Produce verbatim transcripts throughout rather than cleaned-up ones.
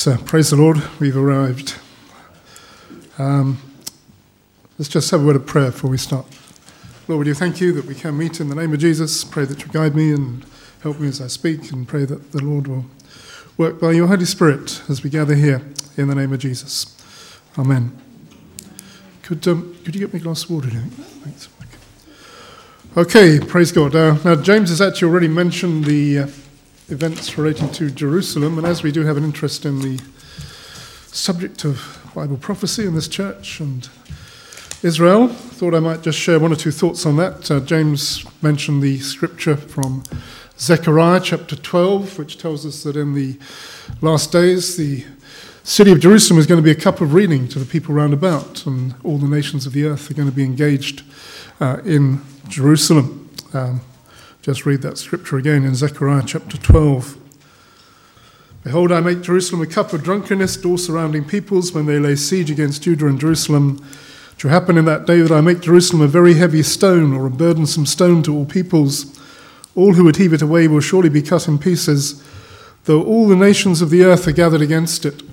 So, praise the Lord, we've arrived. Um, let's just have a word of prayer before we start. Lord, we do thank you that we can meet in the name of Jesus. Pray that you guide me and help me as I speak, and pray that the Lord will work by your Holy Spirit as we gather here in the name of Jesus. Amen. Could um, could you get me a glass of water? Thanks. Okay, praise God. Uh, now, James has actually already mentioned the uh, events relating to Jerusalem, and as we do have an interest in the subject of Bible prophecy in this church and Israel, thought I might just share one or two thoughts on that. Uh, James mentioned the scripture from Zechariah chapter twelve, which tells us that in the last days the city of Jerusalem is going to be a cup of reading to the people round about, and all the nations of the earth are going to be engaged uh, in Jerusalem. Um, just read that scripture again in Zechariah chapter twelve. Behold, I make Jerusalem a cup of drunkenness to all surrounding peoples when they lay siege against Judah and Jerusalem. It shall happen in that day that I make Jerusalem a very heavy stone, or a burdensome stone to all peoples. All who would heave it away will surely be cut in pieces, though all the nations of the earth are gathered against it.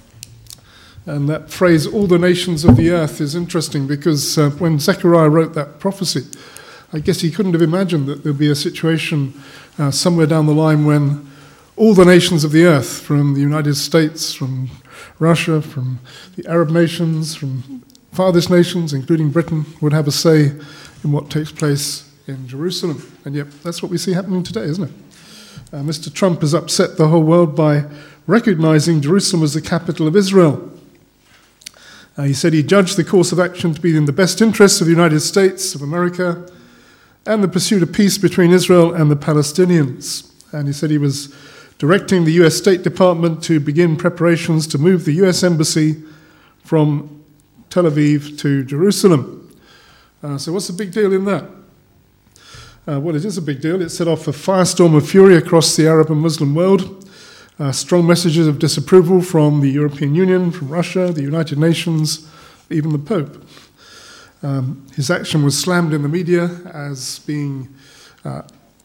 And that phrase, all the nations of the earth, is interesting because uh, when Zechariah wrote that prophecy, I guess he couldn't have imagined that there'd be a situation uh, somewhere down the line when all the nations of the earth, from the United States, from Russia, from the Arab nations, from farthest nations, including Britain, would have a say in what takes place in Jerusalem. And yet, that's what we see happening today, isn't it? Uh, Mister Trump has upset the whole world by recognizing Jerusalem as the capital of Israel. Uh, he said he judged the course of action to be in the best interests of the United States of America and the pursuit of peace between Israel and the Palestinians. And he said he was directing the U S State Department to begin preparations to move the U S Embassy from Tel Aviv to Jerusalem. Uh, so what's the big deal in that? Uh, well, it is a big deal. It set off a firestorm of fury across the Arab and Muslim world. Uh, strong messages of disapproval from the European Union, from Russia, the United Nations, even the Pope. Um, his action was slammed in the media as being uh,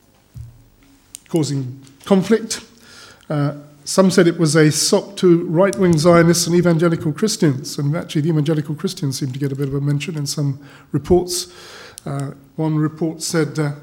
causing conflict. Uh, some said it was a sop to right-wing Zionists and evangelical Christians, and actually the evangelical Christians seem to get a bit of a mention in some reports. Uh, one report said uh,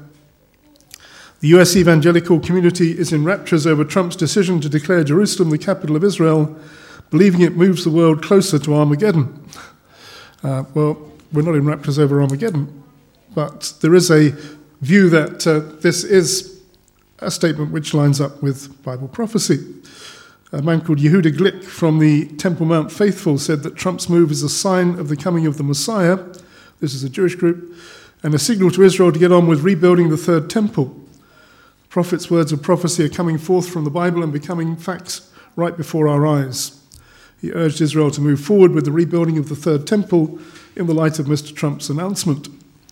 the U S evangelical community is in raptures over Trump's decision to declare Jerusalem the capital of Israel, believing it moves the world closer to Armageddon. Uh, well, we're not in raptures over Armageddon, but there is a view that uh, this is a statement which lines up with Bible prophecy. A man called Yehuda Glick from the Temple Mount Faithful said that Trump's move is a sign of the coming of the Messiah, this is a Jewish group, and a signal to Israel to get on with rebuilding the third temple. The prophet's words of prophecy are coming forth from the Bible and becoming facts right before our eyes. He urged Israel to move forward with the rebuilding of the third temple in the light of Mister Trump's announcement.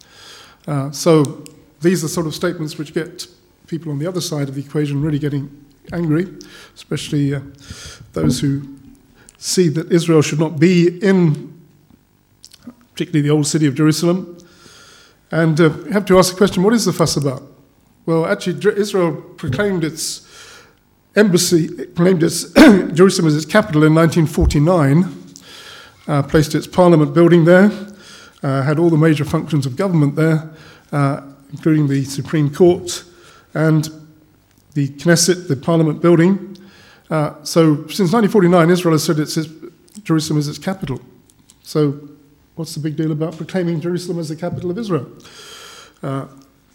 Uh, so these are sort of statements which get people on the other side of the equation really getting angry, especially uh, those who see that Israel should not be in, particularly the old city of Jerusalem. And uh, you have to ask the question, what is the fuss about? Well, actually, Israel proclaimed its embassy, proclaimed its Jerusalem as its capital in nineteen forty-nine, uh, placed its parliament building there, uh, had all the major functions of government there, uh, including the Supreme Court and the Knesset, the parliament building. Uh, so since nineteen forty-nine, Israel has said it's its, Jerusalem is its capital. So what's the big deal about proclaiming Jerusalem as the capital of Israel? Uh,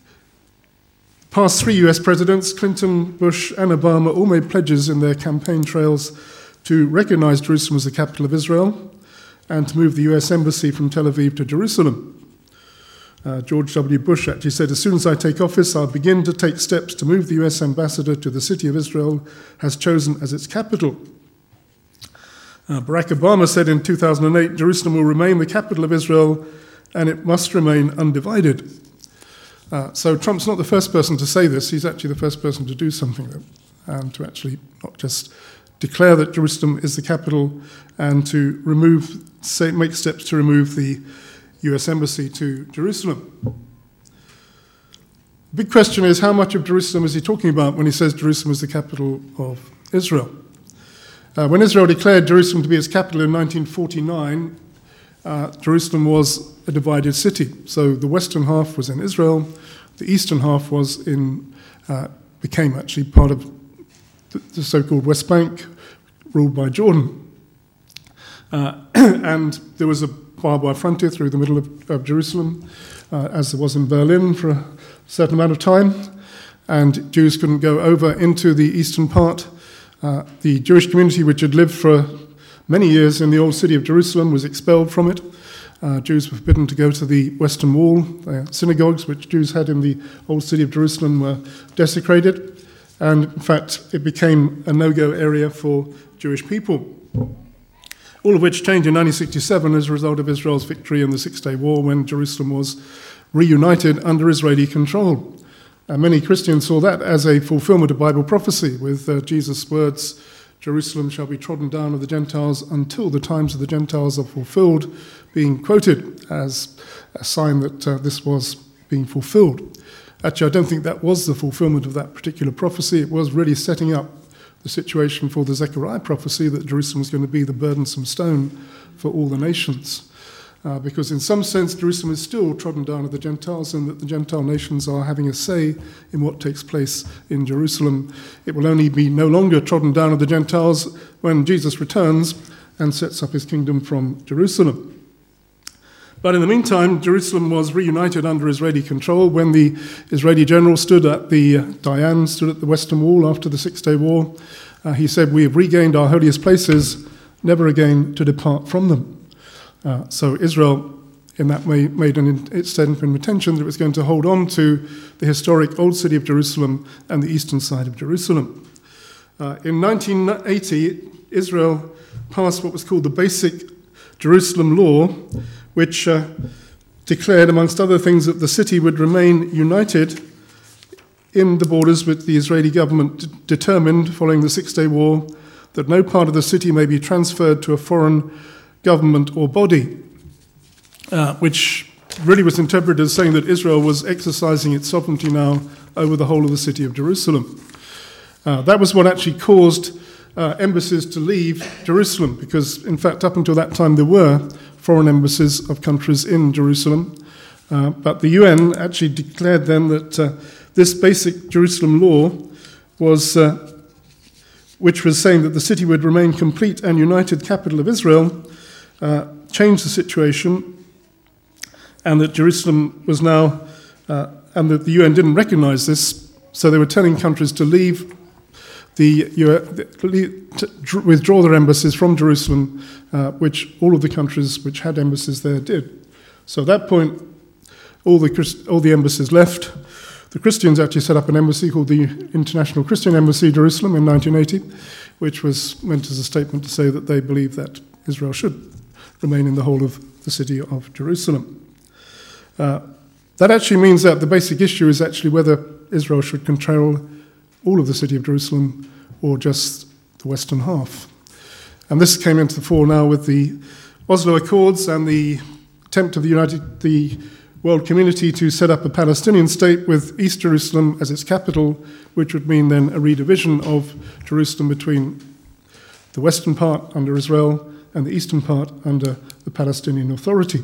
Past three U S presidents, Clinton, Bush, and Obama, all made pledges in their campaign trails to recognize Jerusalem as the capital of Israel and to move the U S Embassy from Tel Aviv to Jerusalem. Uh, George W. Bush actually said, as soon as I take office, I'll begin to take steps to move the U S ambassador to the city of Israel has chosen as its capital. Uh, Barack Obama said in two thousand eight, Jerusalem will remain the capital of Israel and it must remain undivided. Uh, so Trump's not the first person to say this. He's actually the first person to do something, though, and to actually not just declare that Jerusalem is the capital and to remove, say, make steps to remove the U S Embassy to Jerusalem. The big question is, how much of Jerusalem is he talking about when he says Jerusalem is the capital of Israel? Uh, when Israel declared Jerusalem to be its capital in nineteen forty-nine, uh, Jerusalem was a divided city. So the western half was in Israel, the eastern half was in, uh, became actually part of the, the so-called West Bank, ruled by Jordan. Uh, and there was a barbed wire frontier through the middle of, of Jerusalem, uh, as there was in Berlin for a certain amount of time, and Jews couldn't go over into the eastern part. Uh, the Jewish community, which had lived for many years in the old city of Jerusalem, was expelled from it. Uh, Jews were forbidden to go to the Western Wall. Uh, synagogues, which Jews had in the old city of Jerusalem, were desecrated. And in fact, it became a no-go area for Jewish people. All of which changed in nineteen sixty-seven as a result of Israel's victory in the Six-Day War, when Jerusalem was reunited under Israeli control. And many Christians saw that as a fulfillment of Bible prophecy, with uh, Jesus' words, "Jerusalem shall be trodden down of the Gentiles until the times of the Gentiles are fulfilled," being quoted as a sign that uh, this was being fulfilled. Actually, I don't think that was the fulfillment of that particular prophecy. It was really setting up the situation for the Zechariah prophecy that Jerusalem was going to be the burdensome stone for all the nations. Uh, because in some sense, Jerusalem is still trodden down of the Gentiles, and that the Gentile nations are having a say in what takes place in Jerusalem. It will only be no longer trodden down of the Gentiles when Jesus returns and sets up his kingdom from Jerusalem. But in the meantime, Jerusalem was reunited under Israeli control when the Israeli general stood at the, uh, Dayan stood at the Western Wall after the Six-Day War. Uh, he said, "We have regained our holiest places, never again to depart from them." Uh, so Israel, in that way, made an, it said in intention that it was going to hold on to the historic old city of Jerusalem and the eastern side of Jerusalem. Uh, in nineteen eighty, Israel passed what was called the Basic Jerusalem Law, which uh, declared, amongst other things, that the city would remain united in the borders which the Israeli government d- determined following the Six-Day War, that no part of the city may be transferred to a foreign government or body, uh, which really was interpreted as saying that Israel was exercising its sovereignty now over the whole of the city of Jerusalem. Uh, that was what actually caused uh, embassies to leave Jerusalem, because, in fact, up until that time, there were foreign embassies of countries in Jerusalem. Uh, but the U N actually declared then that uh, this Basic Jerusalem Law was, uh, which was saying that the city would remain complete and united capital of Israel, uh, changed the situation, and that Jerusalem was now, uh, and that the U N didn't recognize this, so they were telling countries to leave the, to withdraw their embassies from Jerusalem, uh, which all of the countries which had embassies there did. So at that point, all the Christ, all the embassies left. The Christians actually set up an embassy called the International Christian Embassy, Jerusalem, in nineteen eighty, which was meant as a statement to say that they believe that Israel should remain in the whole of the city of Jerusalem. Uh, that actually means that the basic issue is actually whether Israel should control all of the city of Jerusalem or just the western half. And this came into the fore now with the Oslo Accords and the attempt of the United, the world community to set up a Palestinian state with East Jerusalem as its capital, which would mean then a redivision of Jerusalem between the western part under Israel and the eastern part under the Palestinian Authority,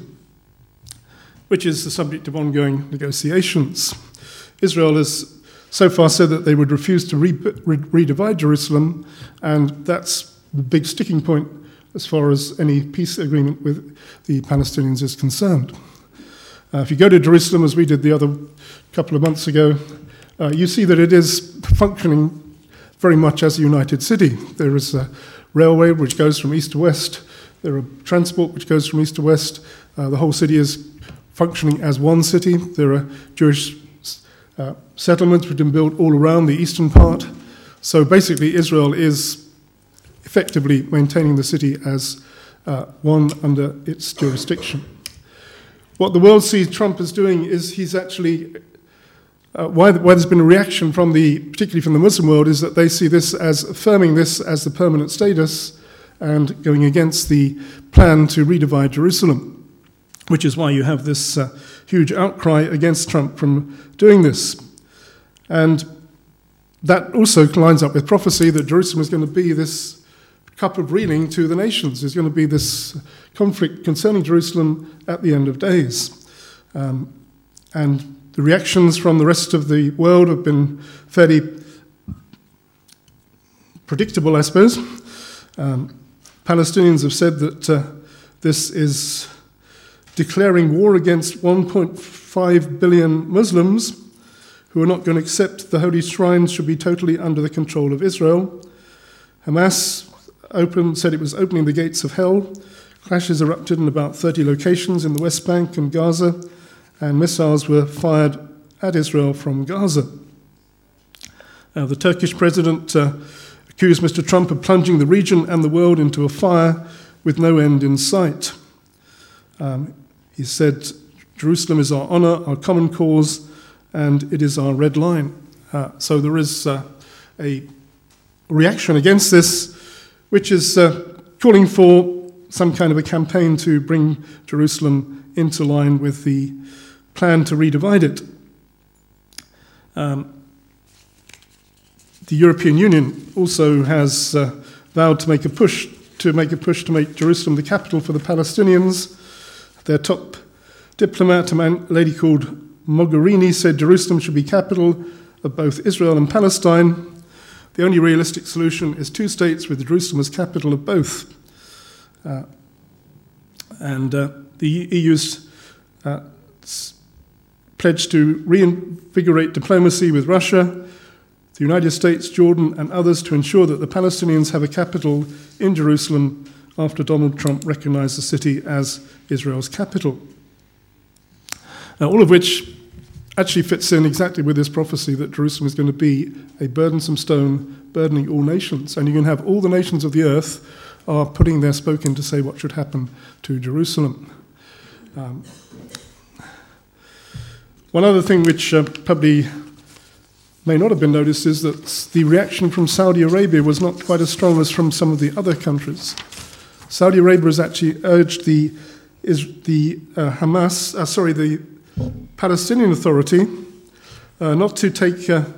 which is the subject of ongoing negotiations. Israel has so far said that they would refuse to re- re- redivide Jerusalem, and that's the big sticking point as far as any peace agreement with the Palestinians is concerned. Uh, if you go to Jerusalem, as we did the other couple of months ago, uh, you see that it is functioning very much as a united city. There is a railway which goes from east to west. There are transport which goes from east to west. Uh, the whole city is functioning as one city. There are Jewish uh, settlements which have been built all around the eastern part. So basically, Israel is effectively maintaining the city as uh, one under its jurisdiction. What the world sees Trump as doing is he's actually, uh, why, why there's been a reaction from the, particularly from the Muslim world, is that they see this as affirming this as the permanent status and going against the plan to redivide Jerusalem, which is why you have this uh, huge outcry against Trump from doing this. And that also lines up with prophecy that Jerusalem is going to be this cup of reeling to the nations. There's going to be this conflict concerning Jerusalem at the end of days. Um, and the reactions from the rest of the world have been fairly predictable, I suppose. Um, Palestinians have said that uh, this is declaring war against one point five billion Muslims who are not going to accept the holy shrines should be totally under the control of Israel. Hamas opened, said it was opening the gates of hell. Clashes erupted in about thirty locations in the West Bank and Gaza, and missiles were fired at Israel from Gaza. Uh, the Turkish president uh, accused Mister Trump of plunging the region and the world into a fire with no end in sight. Um, he said, Jerusalem is our honour, our common cause, and it is our red line. Uh, so there is uh, a reaction against this, which is uh, calling for some kind of a campaign to bring Jerusalem into line with the plan to redivide it. Um, the European Union also has uh, vowed to make a push to make a push to make Jerusalem the capital for the Palestinians. Their top diplomat, a man, a lady called Mogherini, said Jerusalem should be capital of both Israel and Palestine. The only realistic solution is two states with Jerusalem as capital of both. Uh, and uh, the E U's uh, pledged to reinvigorate diplomacy with Russia, the United States, Jordan, and others to ensure that the Palestinians have a capital in Jerusalem after Donald Trump recognized the city as Israel's capital. Now, all of which actually fits in exactly with this prophecy that Jerusalem is going to be a burdensome stone burdening all nations. And you can have all the nations of the earth are putting their spoke in to say what should happen to Jerusalem. Um, one other thing which uh, probably may not have been noticed is that the reaction from Saudi Arabia was not quite as strong as from some of the other countries. Saudi Arabia has actually urged the is the uh, Hamas, uh, sorry, the Palestinian Authority uh, not to take uh,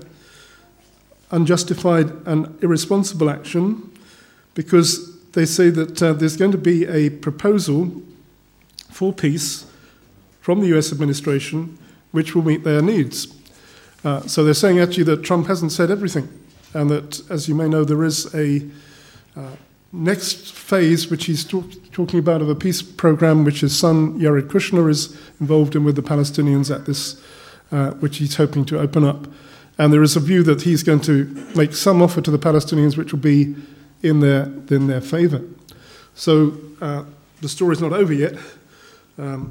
unjustified and irresponsible action, because they say that uh, there's going to be a proposal for peace from the U S administration which will meet their needs. Uh, so they're saying actually that Trump hasn't said everything, and that, as you may know, there is a uh, next phase which he's talk, talking about of a peace program which his son Jared Kushner is involved in with the Palestinians at this, uh, which he's hoping to open up. And there is a view that he's going to make some offer to the Palestinians which will be in their in their favour. So uh, the story's not over yet. Um,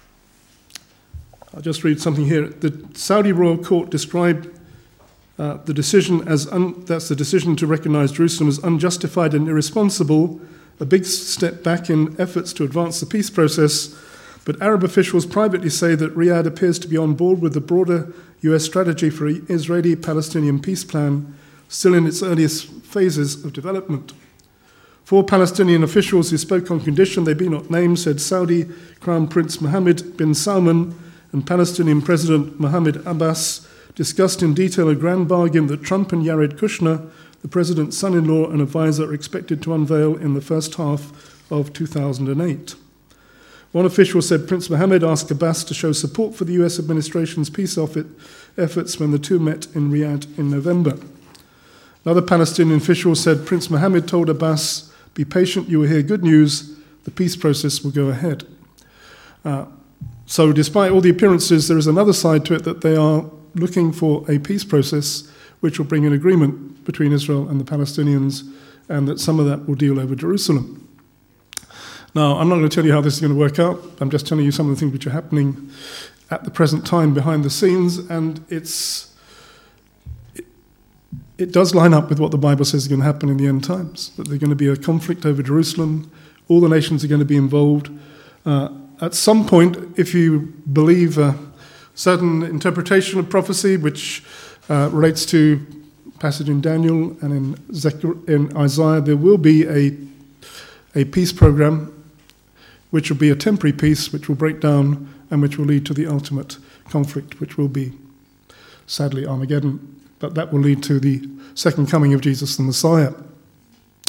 I'll just read something here. The Saudi royal court described uh, the decision as un- that's the decision to recognise Jerusalem as unjustified and irresponsible, a big step back in efforts to advance the peace process. But Arab officials privately say that Riyadh appears to be on board with the broader U S strategy for an Israeli-Palestinian peace plan, still in its earliest phases of development. Four Palestinian officials who spoke on condition they be not named said Saudi Crown Prince Mohammed bin Salman and Palestinian President Mohammed Abbas discussed in detail a grand bargain that Trump and Jared Kushner, the president's son-in-law and advisor, are expected to unveil in the first half of two thousand eight. One official said Prince Mohammed asked Abbas to show support for the U S administration's peace efforts when the two met in Riyadh in November. Another Palestinian official said Prince Mohammed told Abbas, "Be patient, you will hear good news. The peace process will go ahead." Uh, so despite all the appearances, there is another side to it, that they are looking for a peace process which will bring an agreement between Israel and the Palestinians, and that some of that will deal over Jerusalem. Now, I'm not going to tell you how this is going to work out. I'm just telling you some of the things which are happening at the present time behind the scenes, and it's it, it does line up with what the Bible says is going to happen in the end times, that there's going to be a conflict over Jerusalem. All the nations are going to be involved. Uh, at some point, if you believe a certain interpretation of prophecy, which uh, relates to passage in Daniel and in, Zechariah, in Isaiah, there will be a, a peace program which will be a temporary peace, which will break down and which will lead to the ultimate conflict, which will be, sadly, Armageddon. But that will lead to the second coming of Jesus the Messiah.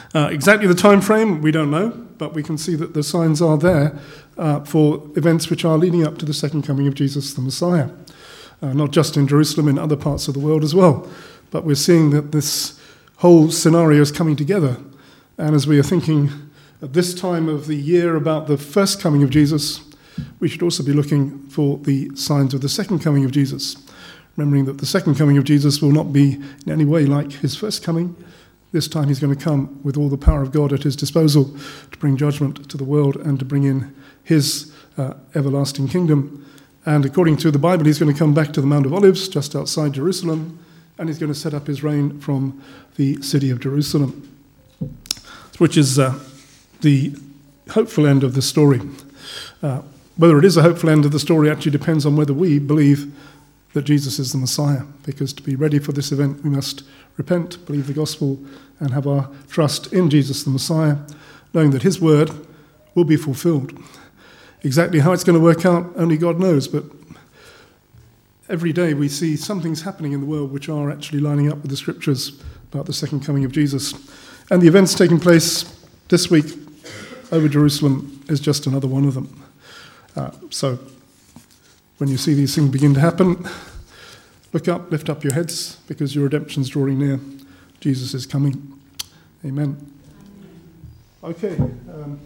Uh, exactly the time frame, we don't know, but we can see that the signs are there uh, for events which are leading up to the second coming of Jesus the Messiah. Uh, not just in Jerusalem, in other parts of the world as well. But we're seeing that this whole scenario is coming together. And as we are thinking at this time of the year about the first coming of Jesus, we should also be looking for the signs of the second coming of Jesus, remembering that the second coming of Jesus will not be in any way like his first coming. This time he's going to come with all the power of God at his disposal to bring judgment to the world and to bring in his uh, everlasting kingdom. And according to the Bible, he's going to come back to the Mount of Olives just outside Jerusalem, and he's going to set up his reign from the city of Jerusalem, which is uh, the hopeful end of the story. Uh, whether it is a hopeful end of the story actually depends on whether we believe that Jesus is the Messiah, because to be ready for this event, we must repent, believe the gospel, and have our trust in Jesus the Messiah, knowing that his word will be fulfilled. Exactly how it's going to work out, only God knows, but every day we see some things happening in the world which are actually lining up with the scriptures about the second coming of Jesus. And the events taking place this week over Jerusalem is just another one of them. Uh, so when you see these things begin to happen, look up, lift up your heads, because your redemption's drawing near. Jesus is coming. Amen. Okay. Um,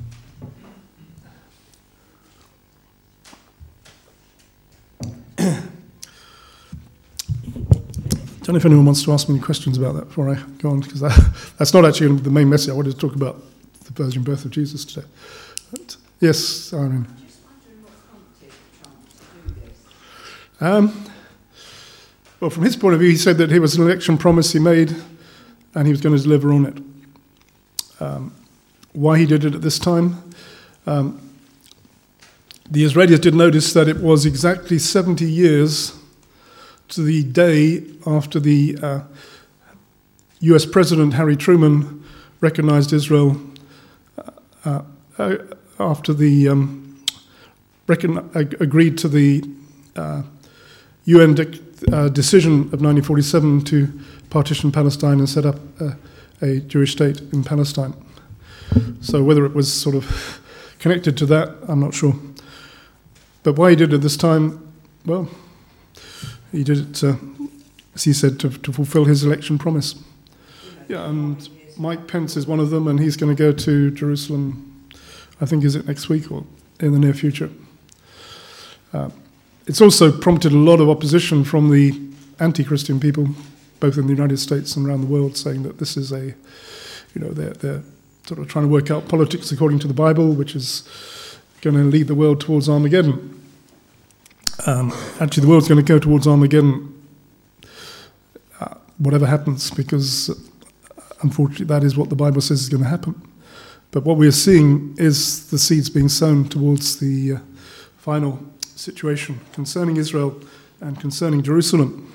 I don't know if anyone wants to ask me any questions about that before I go on, because that, that's not actually the main message. I wanted to talk about the virgin birth of Jesus today. But, yes, Irene. Just wondering what prompted Trump to do this. Um, well, from his point of view, he said that it was an election promise he made, and he was going to deliver on it. Um, why he did it at this time? Um, the Israelis did notice that it was exactly seventy years to the day after the uh, U S President Harry Truman recognized Israel uh, uh, after the um, recon- ag- agreed to the uh, U N de- uh, decision of nineteen forty-seven to partition Palestine and set up uh, a Jewish state in Palestine. So whether it was sort of connected to that, I'm not sure. But why he did it this time, well, he did it, uh, as he said, to, to fulfill his election promise. Yeah, and Mike Pence is one of them, and he's going to go to Jerusalem, I think, is it next week or in the near future. Uh, it's also prompted a lot of opposition from the anti-Christian people, both in the United States and around the world, saying that this is a, you know, they're, they're sort of trying to work out politics according to the Bible, which is going to lead the world towards Armageddon. Um, actually, the world's going to go towards Armageddon, uh, whatever happens, because uh, unfortunately that is what the Bible says is going to happen. But what we are seeing is the seeds being sown towards the uh, final situation concerning Israel and concerning Jerusalem.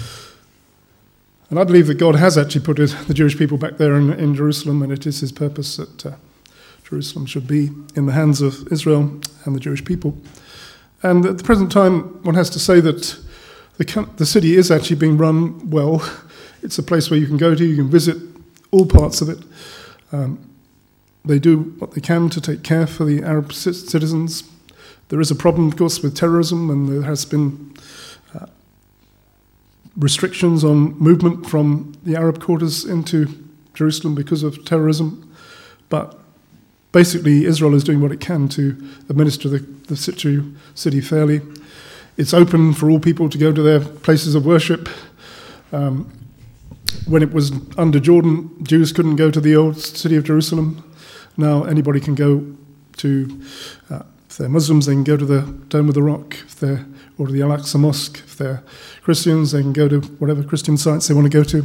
And I believe that God has actually put it, the Jewish people back there in, in Jerusalem, and it is his purpose that uh, Jerusalem should be in the hands of Israel and the Jewish people. And at the present time, one has to say that the, the city is actually being run well. It's a place where you can go to, you can visit all parts of it. Um, they do what they can to take care for the Arab c- citizens. There is a problem, of course, with terrorism, and there has been uh, restrictions on movement from the Arab quarters into Jerusalem because of terrorism. But basically, Israel is doing what it can to administer the, the situ, city fairly. It's open for all people to go to their places of worship. Um, when it was under Jordan, Jews couldn't go to the old city of Jerusalem. Now anybody can go to, uh, if they're Muslims, they can go to the Dome of the Rock, if they're, or to the Al-Aqsa Mosque. If they're Christians, they can go to whatever Christian sites they want to go to.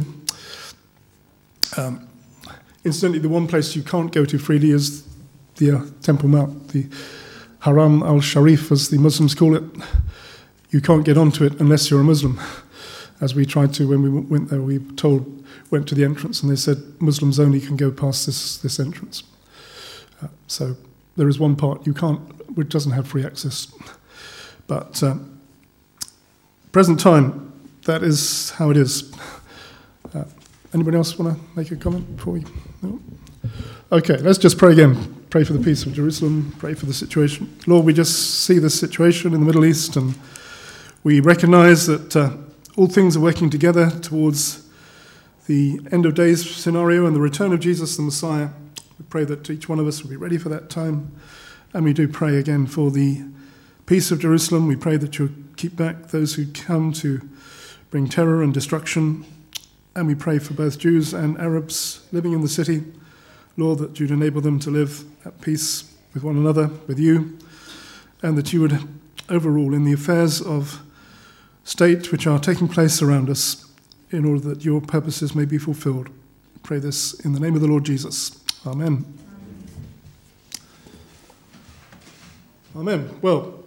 Um, incidentally, the one place you can't go to freely is the uh, Temple Mount, the Haram al-Sharif, as the Muslims call it. You can't get onto it unless you're a Muslim. As we tried to when we went there, we told went to the entrance, and they said Muslims only can go past this this entrance. Uh, so there is one part you can't, which doesn't have free access. But um, present time, that is how it is. Uh, anybody else want to make a comment before we? No? Okay, let's just pray again. Pray for the peace of Jerusalem. Pray for the situation. Lord, we just see this situation in the Middle East, and we recognize that uh, all things are working together towards the end of days scenario and the return of Jesus the Messiah. We pray that each one of us will be ready for that time. And we do pray again for the peace of Jerusalem. We pray that you'll keep back those who come to bring terror and destruction. And we pray for both Jews and Arabs living in the city. Lord, that you'd enable them to live at peace with one another, with you, and that you would overrule in the affairs of state which are taking place around us in order that your purposes may be fulfilled. We pray this in the name of the Lord Jesus. Amen. Amen. Well,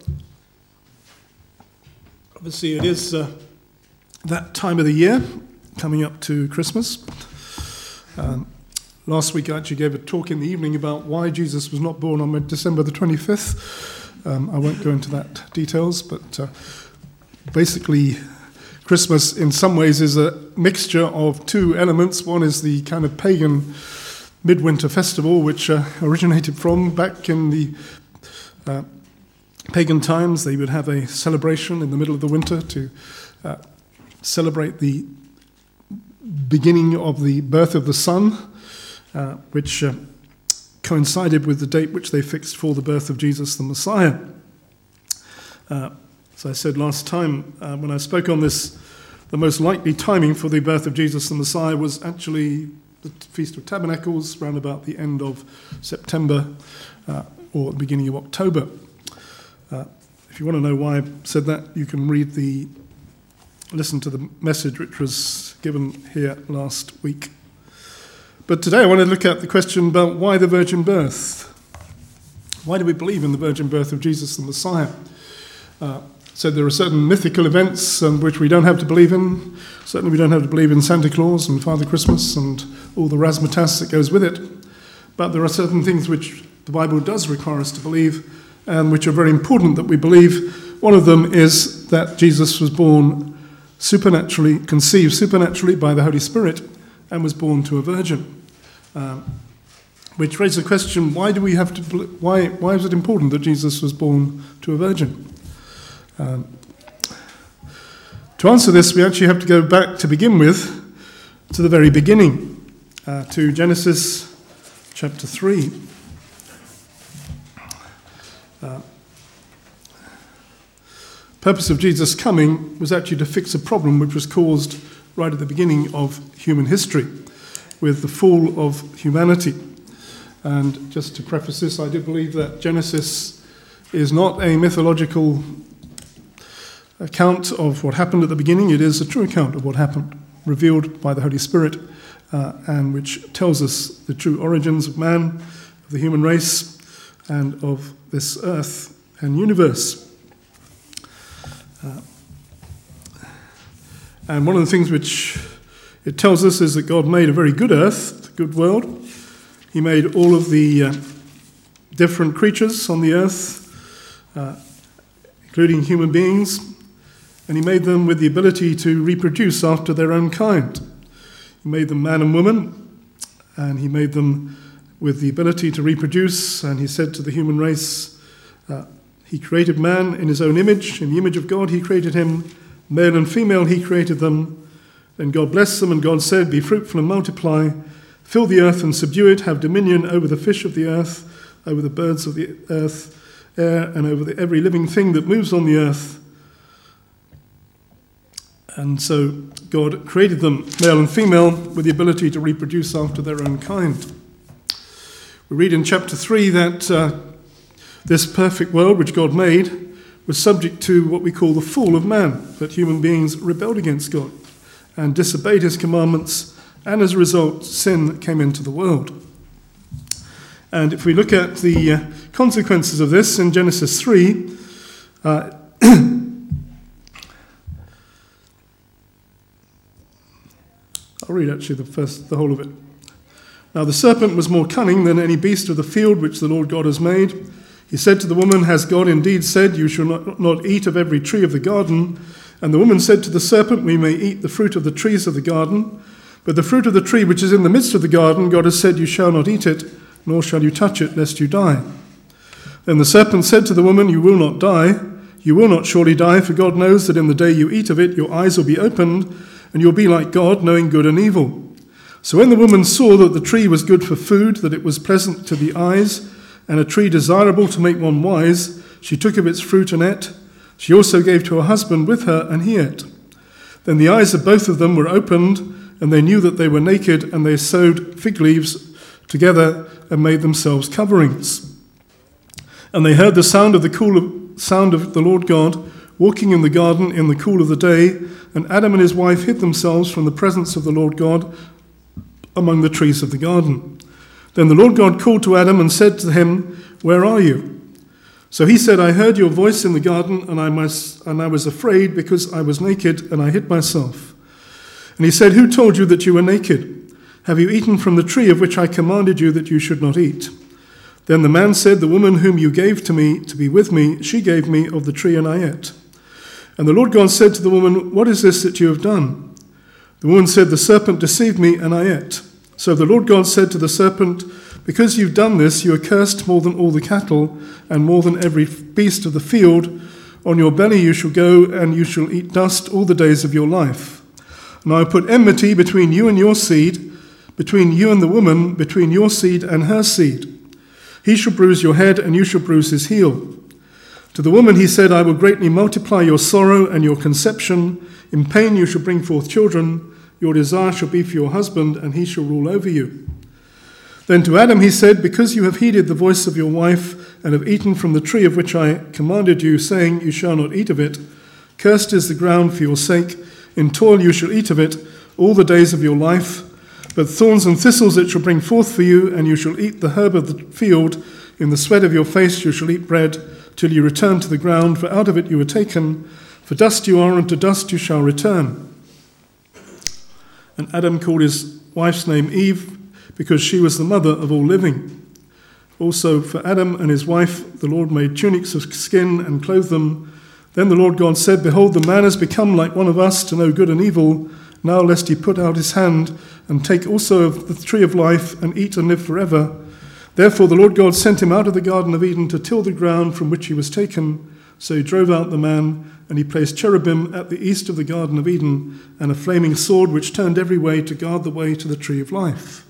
obviously it is uh, that time of the year coming up to Christmas. Um, last week I actually gave a talk in the evening about why Jesus was not born on December the twenty-fifth. Um, I won't go into that details, but uh, basically Christmas in some ways is a mixture of two elements. One is the kind of pagan midwinter festival, which uh, originated from back in the uh, pagan times. They would have a celebration in the middle of the winter to uh, celebrate the beginning of the birth of the sun, uh, which uh, coincided with the date which they fixed for the birth of Jesus the Messiah. Uh, as I said last time uh, when I spoke on this, the most likely timing for the birth of Jesus the Messiah was actually the Feast of Tabernacles, around about the end of September uh, or the beginning of October. Uh, if you want to know why I said that, you can read the, listen to the message which was given here last week. But today I want to look at the question about why the virgin birth. Why do we believe in the virgin birth of Jesus the Messiah? Uh, so there are certain mythical events um, which we don't have to believe in. Certainly we don't have to believe in Santa Claus and Father Christmas and all the razzmatazz that goes with it. But there are certain things which the Bible does require us to believe and which are very important that we believe. One of them is that Jesus was born supernaturally, conceived supernaturally by the Holy Spirit and was born to a virgin. Um, which raises the question, why do we have to, why, why is it important that Jesus was born to a virgin? Um, to answer this, we actually have to go back to begin with to the very beginning, uh, to Genesis chapter three. Uh, purpose of Jesus coming was actually to fix a problem which was caused right at the beginning of human history with the fall of humanity. And just to preface this, I do believe that Genesis is not a mythological account of what happened at the beginning. It is a true account of what happened, revealed by the Holy Spirit, uh, and which tells us the true origins of man, of the human race, and of this earth and universe. Uh, and one of the things which it tells us is that God made a very good earth, a good world. He made all of the uh, different creatures on the earth, uh, including human beings, and he made them with the ability to reproduce after their own kind. He made them man and woman, and he made them with the ability to reproduce, and he said to the human race, uh, he created man in his own image. In the image of God he created him, male and female he created them. Then God blessed them, and God said, be fruitful and multiply, fill the earth and subdue it, have dominion over the fish of the earth, over the birds of the earth, air, and over the, every living thing that moves on the earth. And so God created them, male and female, with the ability to reproduce after their own kind. We read in chapter three that uh, this perfect world which God made was subject to what we call the fall of man, that human beings rebelled against God and disobeyed his commandments, and as a result, sin came into the world. And if we look at the uh, consequences of this in Genesis three, uh, I'll read actually the first, the whole of it. Now the serpent was more cunning than any beast of the field which the Lord God has made. He said to the woman, has God indeed said, you shall not, not eat of every tree of the garden? And the woman said to the serpent, we may eat the fruit of the trees of the garden, But the fruit of the tree which is in the midst of the garden, God has said, you shall not eat it, nor shall you touch it, lest you die. Then the serpent said to the woman, you will not die. You will not surely die, for God knows that in the day you eat of it, your eyes will be opened, and you'll be like God, knowing good and evil. So when the woman saw that the tree was good for food, that it was pleasant to the eyes, and a tree desirable to make one wise, she took of its fruit and ate. She also gave to her husband with her, and he ate. Then the eyes of both of them were opened, and they knew that they were naked, and they sewed fig leaves together and made themselves coverings. And they heard the sound of the cool of, sound of the Lord God walking in the garden in the cool of the day, and Adam and his wife hid themselves from the presence of the Lord God among the trees of the garden. Then the Lord God called to Adam and said to him, where are you? So he said, I heard your voice in the garden, and I, must, and I was afraid because I was naked, and I hid myself. And he said, who told you that you were naked? Have you eaten from the tree of which I commanded you that you should not eat? Then the man said, the woman whom you gave to me to be with me, she gave me of the tree, and I ate. And the Lord God said to the woman, what is this that you have done? The woman said, the serpent deceived me, and I ate. So the Lord God said to the serpent, because you've done this, you are cursed more than all the cattle, and more than every beast of the field. On your belly you shall go, and you shall eat dust all the days of your life. And I will put enmity between you and your seed, between you and the woman, between your seed and her seed. He shall bruise your head, and you shall bruise his heel. To the woman he said, I will greatly multiply your sorrow and your conception. In pain you shall bring forth children. Your desire shall be for your husband, and he shall rule over you. Then to Adam he said, because you have heeded the voice of your wife, and have eaten from the tree of which I commanded you, saying, you shall not eat of it, cursed is the ground for your sake. In toil you shall eat of it all the days of your life. But thorns and thistles it shall bring forth for you, and you shall eat the herb of the field. In the sweat of your face you shall eat bread, till you return to the ground, for out of it you were taken. For dust you are, and to dust you shall return. And Adam called his wife's name Eve, because she was the mother of all living. Also for Adam and his wife the Lord made tunics of skin and clothed them. Then the Lord God said, behold, the man has become like one of us to know good and evil. Now lest he put out his hand and take also of the tree of life and eat and live forever. Therefore the Lord God sent him out of the Garden of Eden to till the ground from which he was taken. So he drove out the man, and he placed cherubim at the east of the Garden of Eden, and a flaming sword which turned every way to guard the way to the tree of life.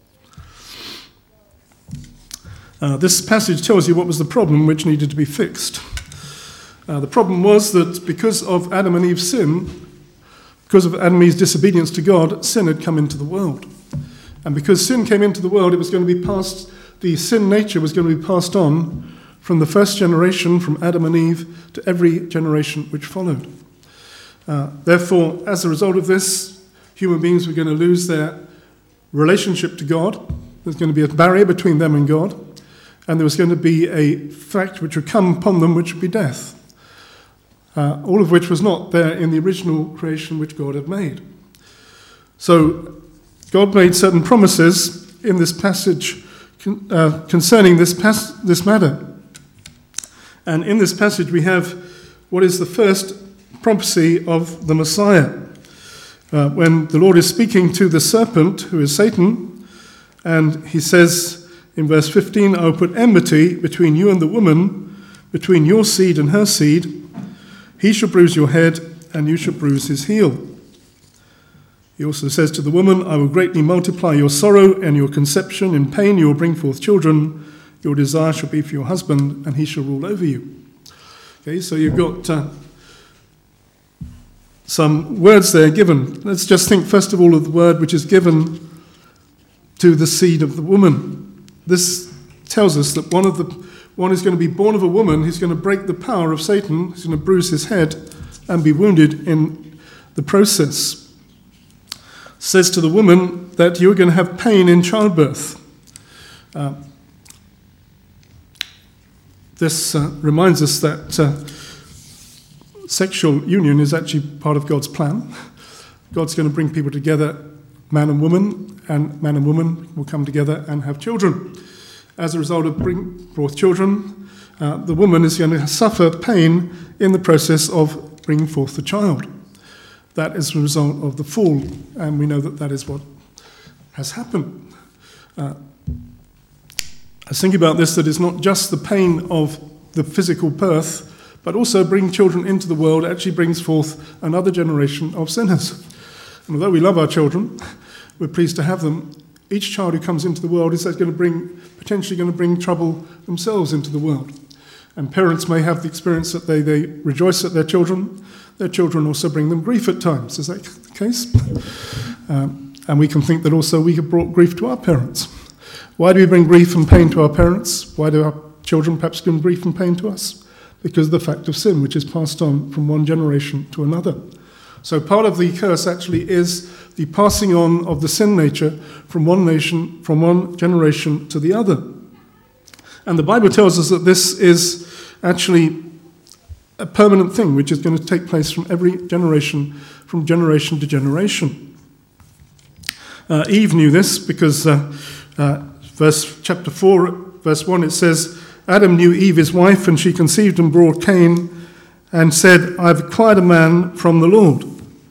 Uh, this passage tells you what was the problem which needed to be fixed. Uh, the problem was that because of Adam and Eve's sin, because of Adam and Eve's disobedience to God, sin had come into the world. And because sin came into the world, it was going to be passed, the sin nature was going to be passed on from the first generation, from Adam and Eve, to every generation which followed. Uh, therefore, as a result of this, human beings were going to lose their relationship to God. There's going to be a barrier between them and God. And there was going to be a fact which would come upon them, which would be death. Uh, all of which was not there in the original creation which God had made. So God made certain promises in this passage uh, concerning this, pas- this matter. And in this passage we have what is the first prophecy of the Messiah. Uh, when the Lord is speaking to the serpent, who is Satan, and he says in verse fifteen, I will put enmity between you and the woman, between your seed and her seed. He shall bruise your head, and you shall bruise his heel. He also says to the woman, I will greatly multiply your sorrow and your conception. In pain you will bring forth children. Your desire shall be for your husband, and he shall rule over you. Okay, so you've got uh, some words there given. Let's just think first of all of the word which is given to the seed of the woman. This tells us that one of the one is going to be born of a woman who's going to break the power of Satan, who's going to bruise his head and be wounded in the process. It says to the woman that you're going to have pain in childbirth. Uh, this uh, reminds us that uh, sexual union is actually part of God's plan. God's going to bring people together, man and woman, and man and woman will come together and have children. As a result of bring forth children, uh, the woman is going to suffer pain in the process of bringing forth the child. that is the result of the fall, and we know that that is what has happened. Uh, I was thinking about this, that it's not just the pain of the physical birth, but also bringing children into the world actually brings forth another generation of sinners. And although we love our children, we're pleased to have them, each child who comes into the world is going to bring, potentially going to bring trouble themselves into the world. And parents may have the experience that they, they rejoice at their children. Their children also bring them grief at times. Is that the case? Um, and we can think that also we have brought grief to our parents. Why do we bring grief and pain to our parents? Why do our children perhaps bring grief and pain to us? Because of the fact of sin, which is passed on from one generation to another. So part of the curse actually is the passing on of the sin nature from one nation, from one generation to the other. And the Bible tells us that this is actually a permanent thing, which is going to take place from every generation, from generation to generation. Uh, Eve knew this because uh, uh, verse chapter four, verse one, it says, Adam knew Eve his wife, and she conceived and bore Cain, and said, I've acquired a man from the Lord.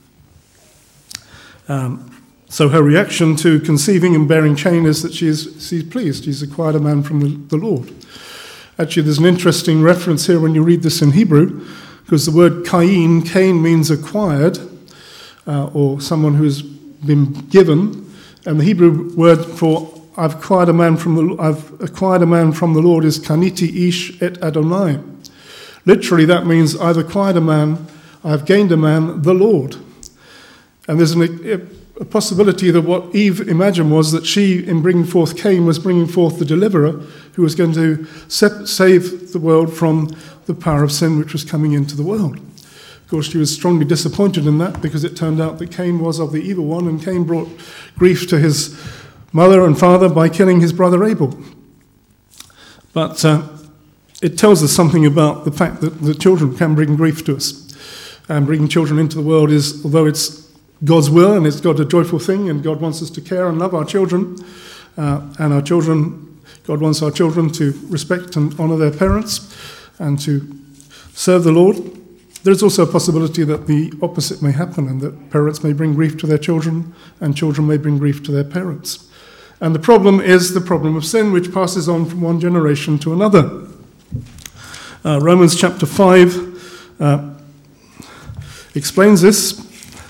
Um, so her reaction to conceiving and bearing Cain is that she is she's pleased. She's acquired a man from the, the Lord. Actually, there's an interesting reference here when you read this in Hebrew, because the word Cain, Cain means acquired, uh, or someone who has been given, and the Hebrew word for I've acquired a man from the I've acquired a man from the Lord is kaniti ish et Adonai. Literally, that means I've acquired a man, I've gained a man, the Lord. And there's an, a, a possibility that what Eve imagined was that she, in bringing forth Cain, was bringing forth the deliverer who was going to sep- save the world from the power of sin which was coming into the world. Of course, she was strongly disappointed in that because it turned out that Cain was of the evil one, and Cain brought grief to his mother and father by killing his brother Abel. But uh, it tells us something about the fact that the children can bring grief to us. And bringing children into the world is, although it's God's will and it's God's a joyful thing, and God wants us to care and love our children, uh, and our children, God wants our children to respect and honour their parents and to serve the Lord. There's also a possibility that the opposite may happen, and that parents may bring grief to their children and children may bring grief to their parents. And the problem is the problem of sin, which passes on from one generation to another. Uh, Romans chapter five uh, explains this,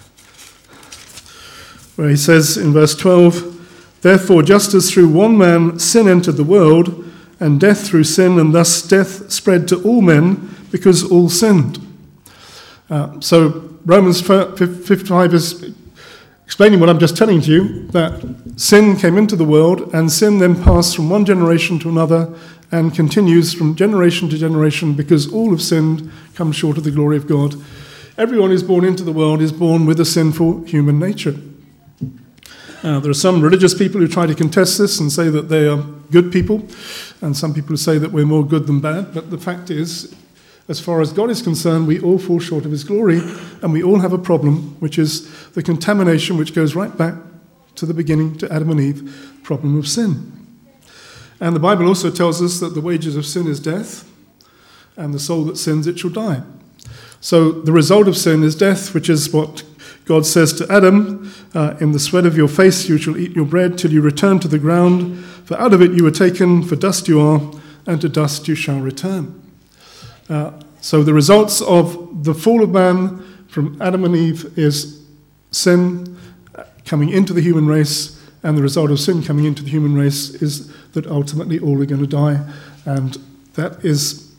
where he says in verse twelve, Therefore, just as through one man sin entered the world, and death through sin, and thus death spread to all men, because all sinned. Uh, so Romans five is explaining what I'm just telling to you, that sin came into the world, and sin then passed from one generation to another, and continues from generation to generation, because all have sinned, come short of the glory of God. Everyone who's born into the world is born with a sinful human nature. Uh, there are some religious people who try to contest this and say that they are good people, and some people who say that we're more good than bad, but the fact is, as far as God is concerned, we all fall short of his glory, and we all have a problem, which is the contamination which goes right back to the beginning, to Adam and Eve, problem of sin. And the Bible also tells us that the wages of sin is death, and the soul that sins, it shall die. So the result of sin is death, which is what God says to Adam, uh, in the sweat of your face you shall eat your bread till you return to the ground, for out of it you were taken, for dust you are, and to dust you shall return. Uh, so the results of the fall of man from Adam and Eve is sin coming into the human race, and the result of sin coming into the human race is that ultimately all are going to die, and that is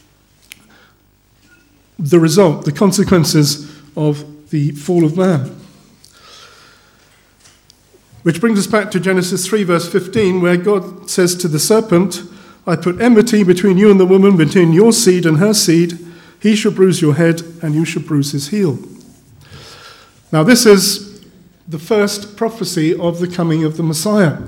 the result, the consequences of the fall of man. Which brings us back to Genesis three verse fifteen, where God says to the serpent, I put enmity between you and the woman, between your seed and her seed. He shall bruise your head, and you shall bruise his heel. Now this is the first prophecy of the coming of the Messiah.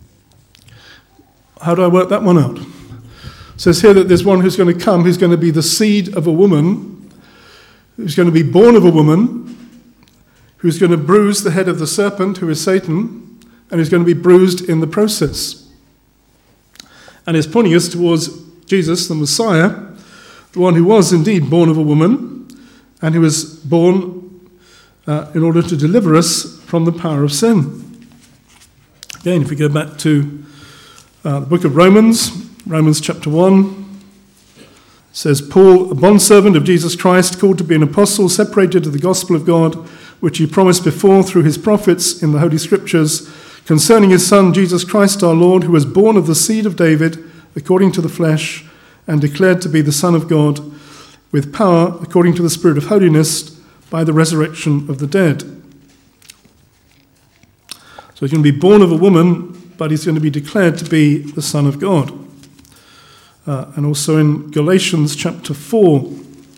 How do I work that one out? It says here that there's one who's going to come, who's going to be the seed of a woman, who's going to be born of a woman, who's going to bruise the head of the serpent, who is Satan, and who's going to be bruised in the process. And it's pointing us towards Jesus, the Messiah, the one who was indeed born of a woman, and who was born uh, in order to deliver us from the power of sin. Again, if we go back to uh, the book of Romans, Romans chapter one, it says, Paul, a bondservant of Jesus Christ, called to be an apostle, separated to the gospel of God, which he promised before through his prophets in the Holy Scriptures, concerning his Son, Jesus Christ our Lord, who was born of the seed of David, according to the flesh, and declared to be the Son of God, with power, according to the Spirit of holiness, by the resurrection of the dead. So he's going to be born of a woman, but he's going to be declared to be the Son of God. Uh, and also in Galatians chapter four,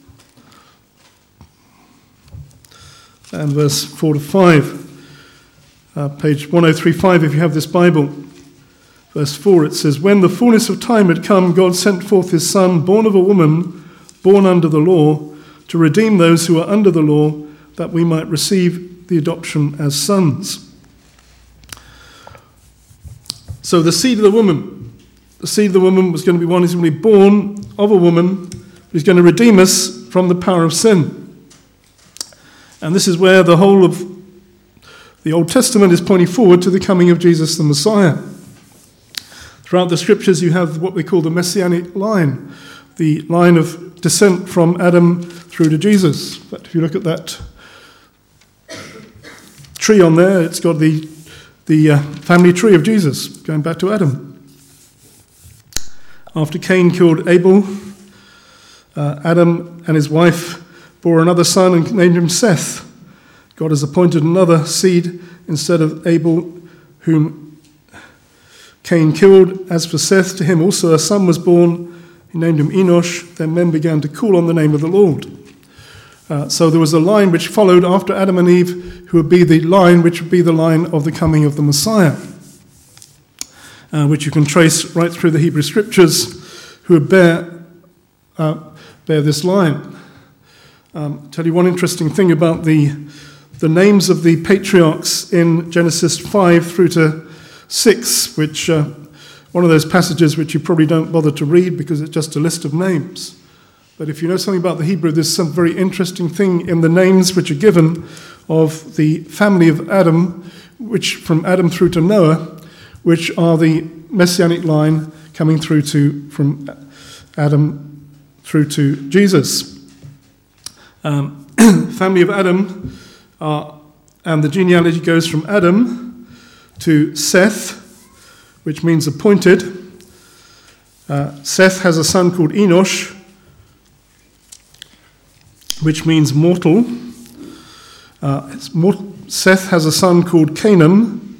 and verse four to five, uh, page one oh three five if you have this Bible. Verse four, it says, When the fullness of time had come, God sent forth his Son, born of a woman, born under the law, to redeem those who are under the law, that we might receive the adoption as sons. So the seed of the woman, the seed of the woman was going to be one who's going to be born of a woman who's going to redeem us from the power of sin. And this is where the whole of the Old Testament is pointing forward to the coming of Jesus the Messiah. Throughout the scriptures you have what we call the Messianic line, the line of descent from Adam through to Jesus. But if you look at that tree on there, it's got the, the uh, family tree of Jesus, going back to Adam. After Cain killed Abel, uh, Adam and his wife bore another son and named him Seth. God has appointed another seed instead of Abel, whom Cain killed. As for Seth, to him also a son was born. He named him Enosh. Then men began to call on the name of the Lord. Uh, so there was a line which followed after Adam and Eve, who would be the line which would be the line of the coming of the Messiah, uh, which you can trace right through the Hebrew Scriptures, who would bear, uh, bear this line. Um, tell you one interesting thing about the the names of the patriarchs in Genesis five through to six, which uh, one of those passages which you probably don't bother to read because it's just a list of names. But if you know something about the Hebrew, there's some very interesting thing in the names which are given of the family of Adam, which from Adam through to Noah, which are the messianic line coming through to from Adam through to Jesus. Um, family of Adam, uh, and the genealogy goes from Adam to Seth, which means appointed. Uh, Seth has a son called Enosh, which means mortal. Uh, it's mort- Seth has a son called Canaan,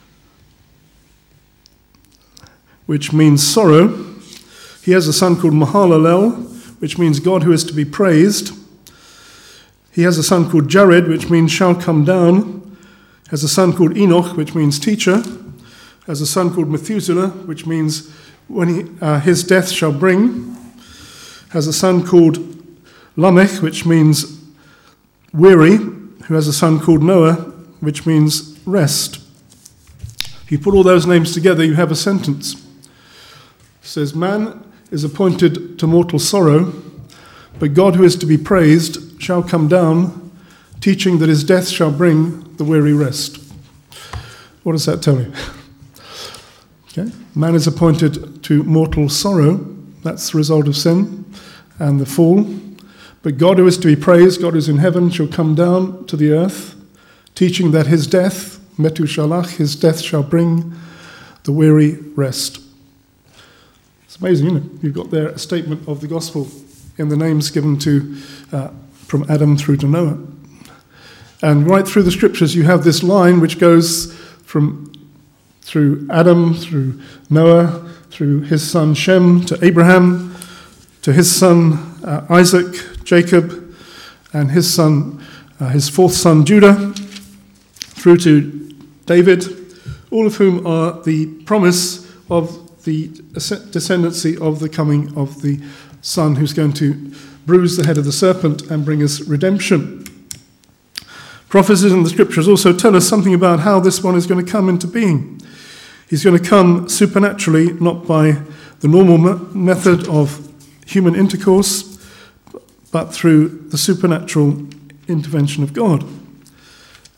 which means sorrow. He has a son called Mahalalel, which means God who is to be praised. He has a son called Jared, which means shall come down. Has a son called Enoch, which means teacher. Has a son called Methuselah, which means when he, uh, his death shall bring. Has a son called Lamech, which means weary. Who has a son called Noah, which means rest. If you put all those names together, you have a sentence. It says, man is appointed to mortal sorrow, but God who is to be praised shall come down, teaching that his death shall bring the weary rest. What does that tell you? Okay. Man is appointed to mortal sorrow. That's the result of sin and the fall. But God who is to be praised, God who is in heaven, shall come down to the earth, teaching that his death, metu shalach, his death shall bring the weary rest. It's amazing, isn't it? You've got there a statement of the gospel in the names given to uh, from Adam through to Noah. And right through the scriptures you have this line which goes from through Adam, through Noah, through his son Shem, to Abraham, to his son uh, Isaac, Jacob, and his son, uh, his fourth son Judah, through to David, all of whom are the promise of the descendancy of the coming of the Son who's going to bruise the head of the serpent and bring us redemption. Prophecies in the scriptures also tell us something about how this one is going to come into being. He's going to come supernaturally, not by the normal me- method of human intercourse, but through the supernatural intervention of God.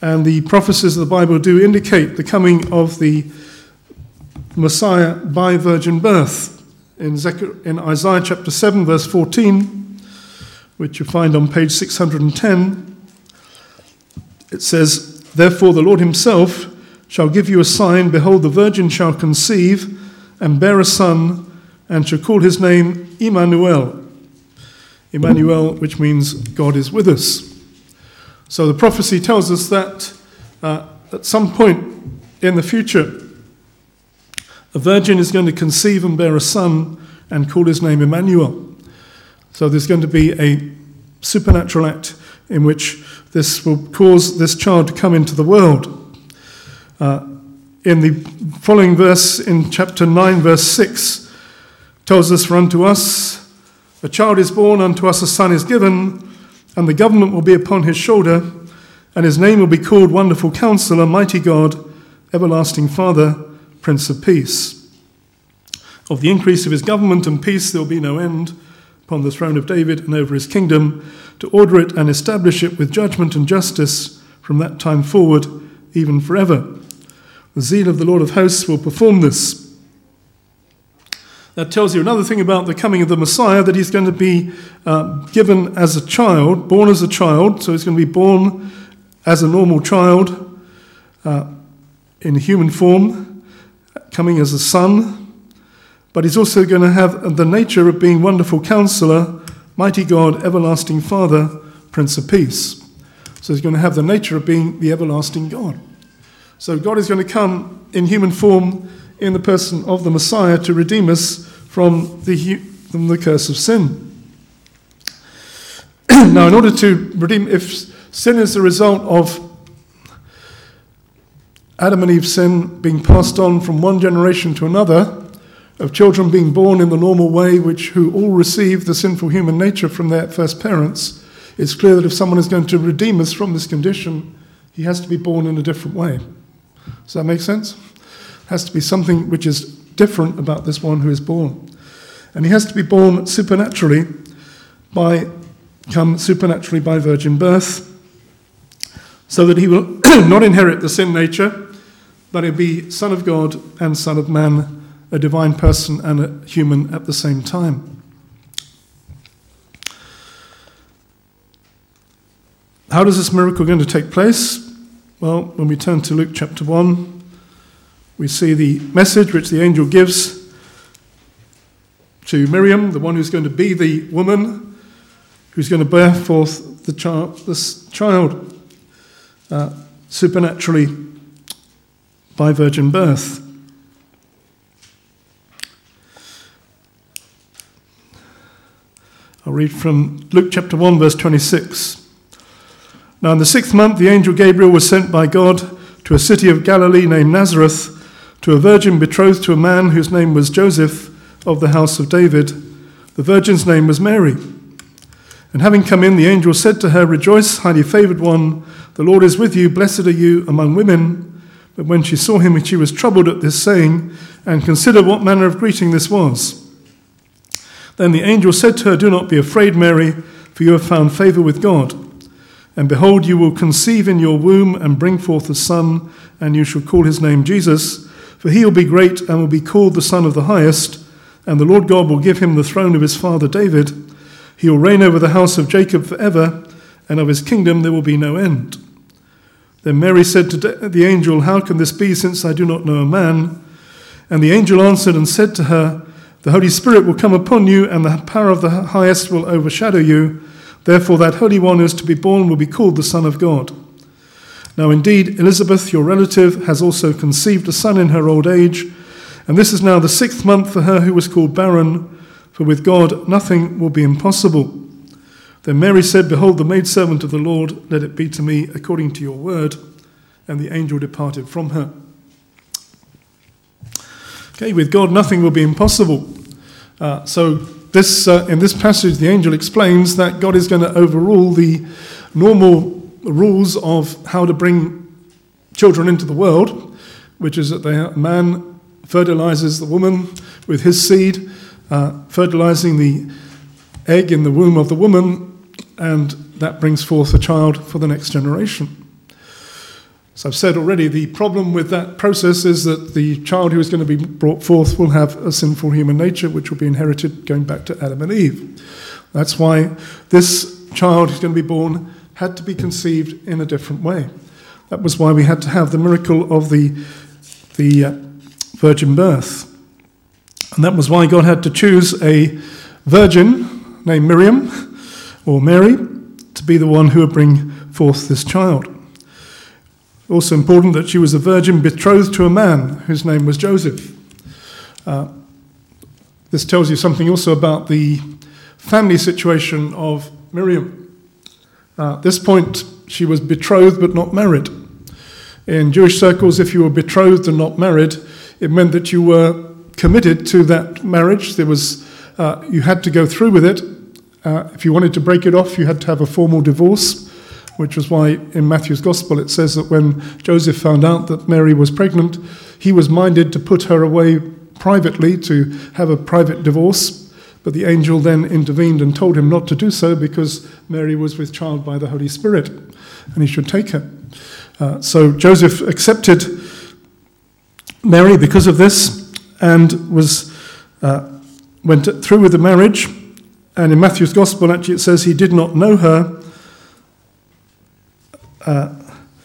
And the prophecies of the Bible do indicate the coming of the Messiah by virgin birth. In, Zechariah, in Isaiah chapter seven, verse fourteen, which you find on page six hundred ten, it says, "Therefore the Lord himself shall give you a sign. Behold, the virgin shall conceive and bear a son, and shall call his name Emmanuel." Emmanuel, which means God is with us. So the prophecy tells us that uh, at some point in the future, a virgin is going to conceive and bear a son and call his name Emmanuel. So there's going to be a supernatural act in which this will cause this child to come into the world. Uh, in the following verse, in chapter nine, verse six, tells us, "For unto us a child is born, unto us a son is given, and the government will be upon his shoulder, and his name will be called Wonderful Counselor, Mighty God, Everlasting Father, Prince of Peace. Of the increase of his government and peace there will be no end upon the throne of David and over his kingdom, to order it and establish it with judgment and justice from that time forward, even forever. The zeal of the Lord of hosts will perform this." That tells you another thing about the coming of the Messiah, that he's going to be uh, given as a child, born as a child, so he's going to be born as a normal child uh, in human form, coming as a son, but he's also going to have the nature of being Wonderful Counselor, Mighty God, Everlasting Father, Prince of Peace. So he's going to have the nature of being the everlasting God. So God is going to come in human form in the person of the Messiah to redeem us from the, from the curse of sin. Now, in order to redeem, if sin is the result of Adam and Eve's sin being passed on from one generation to another, of children being born in the normal way, which who all receive the sinful human nature from their first parents, it's clear that if someone is going to redeem us from this condition, he has to be born in a different way. Does that make sense? It has to be something which is different about this one who is born. And he has to be born supernaturally by, come supernaturally by virgin birth, so that he will not inherit the sin nature, but he'll be Son of God and Son of Man, a divine person and a human at the same time. How is this miracle going to take place? Well, when we turn to Luke chapter one, we see the message which the angel gives to Miriam, the one who's going to be the woman who's going to bear forth the child, this child uh, supernaturally by virgin birth. I'll read from Luke chapter one, verse twenty-six. "Now in the sixth month, the angel Gabriel was sent by God to a city of Galilee named Nazareth, to a virgin betrothed to a man whose name was Joseph, of the house of David. The virgin's name was Mary. And having come in, the angel said to her, 'Rejoice, highly favored one, the Lord is with you, blessed are you among women.' But when she saw him, she was troubled at this saying, and considered what manner of greeting this was. Then the angel said to her, 'Do not be afraid, Mary, for you have found favor with God. And behold, you will conceive in your womb and bring forth a son, and you shall call his name Jesus. For he will be great and will be called the Son of the Highest. And the Lord God will give him the throne of his father David. He will reign over the house of Jacob forever, and of his kingdom there will be no end.' Then Mary said to the angel, 'How can this be, since I do not know a man?' And the angel answered and said to her, 'The Holy Spirit will come upon you, and the power of the Highest will overshadow you. Therefore that Holy One who is to be born will be called the Son of God. Now indeed, Elizabeth, your relative, has also conceived a son in her old age, and this is now the sixth month for her who was called barren, for with God nothing will be impossible.' Then Mary said, 'Behold, the maidservant of the Lord, let it be to me according to your word.' And the angel departed from her." Okay, with God nothing will be impossible. Uh, so this uh, in this passage, the angel explains that God is going to overrule the normal rules of how to bring children into the world, which is that the man fertilizes the woman with his seed, uh, fertilizing the egg in the womb of the woman, and that brings forth a child for the next generation. So I've said already, the problem with that process is that the child who is going to be brought forth will have a sinful human nature, which will be inherited going back to Adam and Eve. That's why this child who's going to be born had to be conceived in a different way. That was why we had to have the miracle of the, the uh, virgin birth. And that was why God had to choose a virgin named Miriam, or Mary, to be the one who would bring forth this child. Also important that she was a virgin betrothed to a man whose name was Joseph. Uh, this tells you something also about the family situation of Miriam. Uh, at this point, she was betrothed but not married. In Jewish circles, if you were betrothed and not married, it meant that you were committed to that marriage. There was, uh, you had to go through with it. Uh, if you wanted to break it off, you had to have a formal divorce, which was why in Matthew's Gospel it says that when Joseph found out that Mary was pregnant, he was minded to put her away privately, to have a private divorce. But the angel then intervened and told him not to do so because Mary was with child by the Holy Spirit and he should take her. Uh, so Joseph accepted Mary because of this and was uh, went through with the marriage. And in Matthew's Gospel, actually, it says he did not know her. Uh,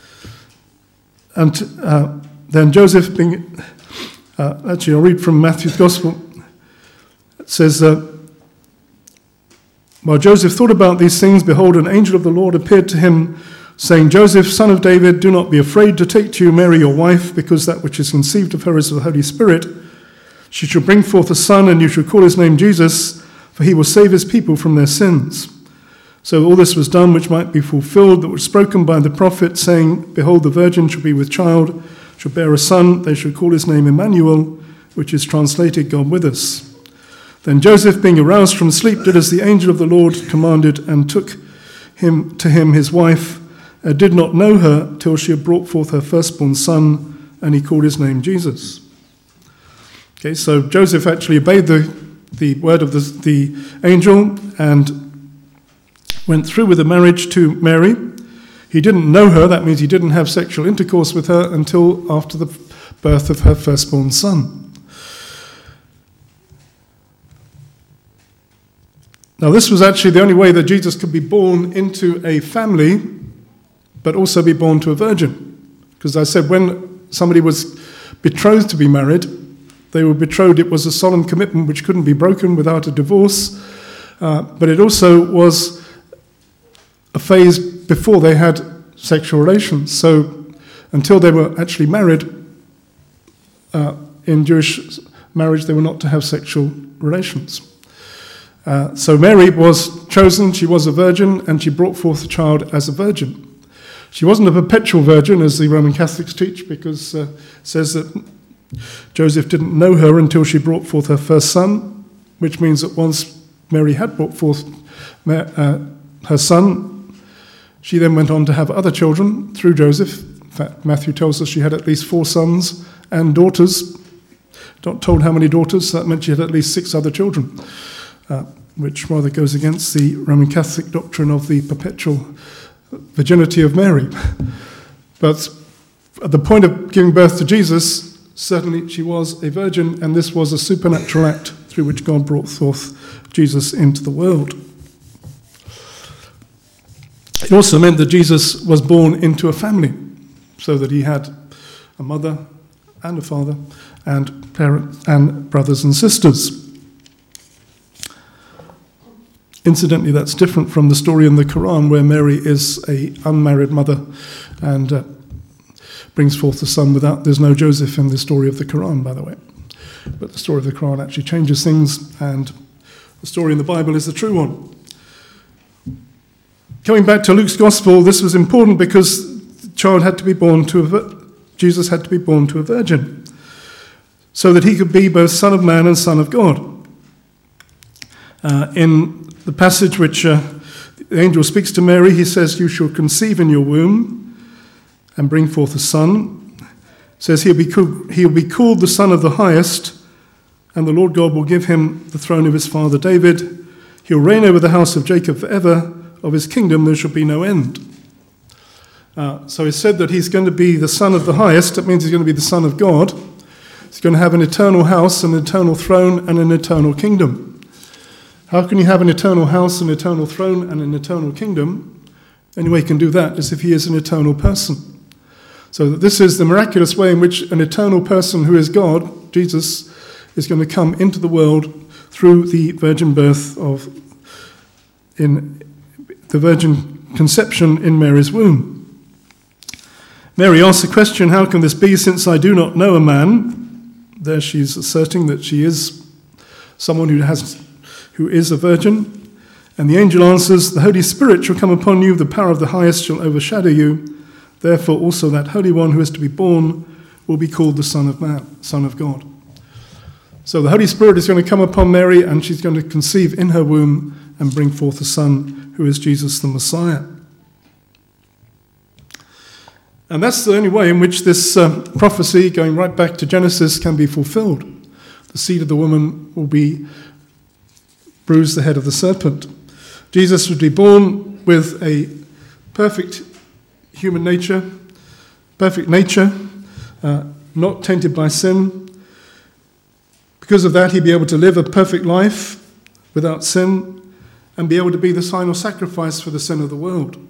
and uh, then Joseph being... Uh, actually, I'll read from Matthew's Gospel. It says, uh, while Joseph thought about these things, behold, an angel of the Lord appeared to him, saying, Joseph, son of David, do not be afraid to take to you Mary your wife, because that which is conceived of her is of the Holy Spirit. She shall bring forth a son, and you shall call his name Jesus, for he will save his people from their sins. So all this was done which might be fulfilled, that was spoken by the prophet, saying, behold, the virgin shall be with child, shall bear a son, they shall call his name Emmanuel, which is translated God with us. Then Joseph, being aroused from sleep, did as the angel of the Lord commanded, and took him to him his wife, and did not know her till she had brought forth her firstborn son, and he called his name Jesus. Okay, so Joseph actually obeyed the, the word of the, the angel and went through with the marriage to Mary. He didn't know her, that means he didn't have sexual intercourse with her until after the birth of her firstborn son. Now, this was actually the only way that Jesus could be born into a family, but also be born to a virgin. Because I said when somebody was betrothed to be married, they were betrothed, it was a solemn commitment which couldn't be broken without a divorce, uh, but it also was a phase before they had sexual relations. So until they were actually married, uh, in Jewish marriage, they were not to have sexual relations. Uh, so Mary was chosen, she was a virgin, and she brought forth a child as a virgin. She wasn't a perpetual virgin, as the Roman Catholics teach, because uh, it says that Joseph didn't know her until she brought forth her first son, which means that once Mary had brought forth uh, her son, she then went on to have other children through Joseph. In fact, Matthew tells us she had at least four sons and daughters. Not told how many daughters, so that meant she had at least six other children. Uh, which rather goes against the Roman Catholic doctrine of the perpetual virginity of Mary. But at the point of giving birth to Jesus, certainly she was a virgin, and this was a supernatural act through which God brought forth Jesus into the world. It also meant that Jesus was born into a family, so that he had a mother and a father and parents and brothers and sisters. Incidentally, that's different from the story in the Quran where Mary is a unmarried mother and uh, brings forth a son without, there's no Joseph in the story of the Quran, by the way. But the story of the Quran actually changes things, and the story in the Bible is the true one. Coming back to Luke's Gospel, this was important because the child had to be born to a vir- Jesus had to be born to a virgin, so that he could be both Son of Man and Son of God. Uh, in the passage which uh, the angel speaks to Mary, he says, you shall conceive in your womb and bring forth a son. It says he'll be, called, he'll be called the Son of the Highest, and the Lord God will give him the throne of his father David. He'll reign over the house of Jacob forever. Of his kingdom there shall be no end. Uh, so it's said that he's going to be the Son of the Highest. That means he's going to be the Son of God. He's going to have an eternal house, an eternal throne, and an eternal kingdom. How can you have an eternal house, an eternal throne, and an eternal kingdom? The only way you can do that is if he is an eternal person. So this is the miraculous way in which an eternal person who is God, Jesus, is going to come into the world through the virgin birth of, in the virgin conception in Mary's womb. Mary asks the question, how can this be since I do not know a man? There she's asserting that she is someone who has, who is a virgin. And the angel answers, the Holy Spirit shall come upon you, the power of the highest shall overshadow you. Therefore also that Holy One who is to be born will be called the Son of Man, Son of God. So the Holy Spirit is going to come upon Mary, and she's going to conceive in her womb and bring forth a son who is Jesus the Messiah. And that's the only way in which this uh, prophecy, going right back to Genesis, can be fulfilled. The seed of the woman will be bruise the head of the serpent. Jesus would be born with a perfect human nature, perfect nature, uh, not tainted by sin. Because of that, he'd be able to live a perfect life without sin and be able to be the final sacrifice for the sin of the world.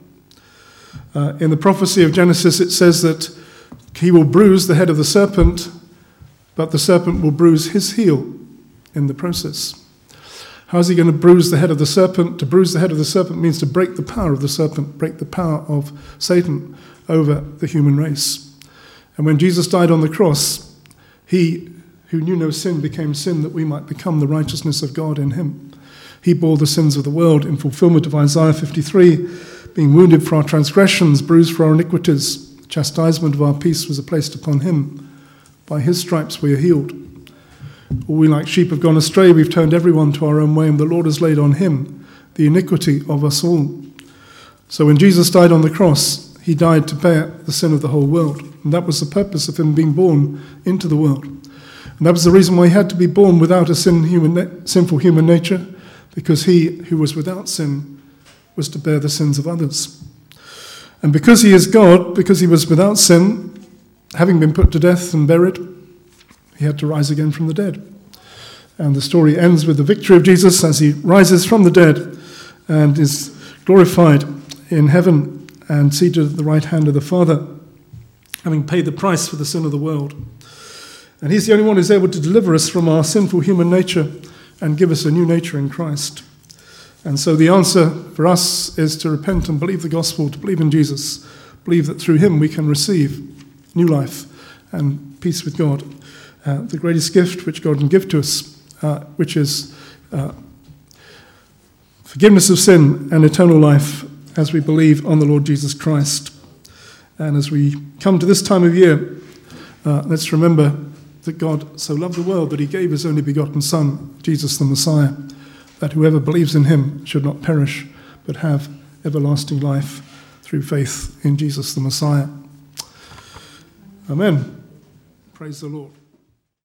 Uh, in the prophecy of Genesis, it says that he will bruise the head of the serpent, but the serpent will bruise his heel in the process. How is he going to bruise the head of the serpent? To bruise the head of the serpent means to break the power of the serpent, break the power of Satan over the human race. And when Jesus died on the cross, he who knew no sin became sin that we might become the righteousness of God in him. He bore the sins of the world in fulfillment of Isaiah fifty-three, being wounded for our transgressions, bruised for our iniquities. The chastisement of our peace was placed upon him. By his stripes we are healed. All we like sheep have gone astray, we've turned everyone to our own way, and the Lord has laid on him the iniquity of us all. So when Jesus died on the cross, he died to bear the sin of the whole world. And that was the purpose of him being born into the world. And that was the reason why he had to be born without a sin, human, sinful human nature, because he who was without sin was to bear the sins of others. And because he is God, because he was without sin, having been put to death and buried, he had to rise again from the dead. And the story ends with the victory of Jesus as he rises from the dead and is glorified in heaven and seated at the right hand of the Father, having paid the price for the sin of the world. And he's the only one who's able to deliver us from our sinful human nature and give us a new nature in Christ. And so the answer for us is to repent and believe the gospel, to believe in Jesus, believe that through him we can receive new life and peace with God, uh, the greatest gift which God can give to us, uh, which is uh, forgiveness of sin and eternal life as we believe on the Lord Jesus Christ. And as we come to this time of year, uh, let's remember that God so loved the world that he gave his only begotten Son, Jesus the Messiah, that whoever believes in him should not perish, but have everlasting life through faith in Jesus the Messiah. Amen. Praise the Lord.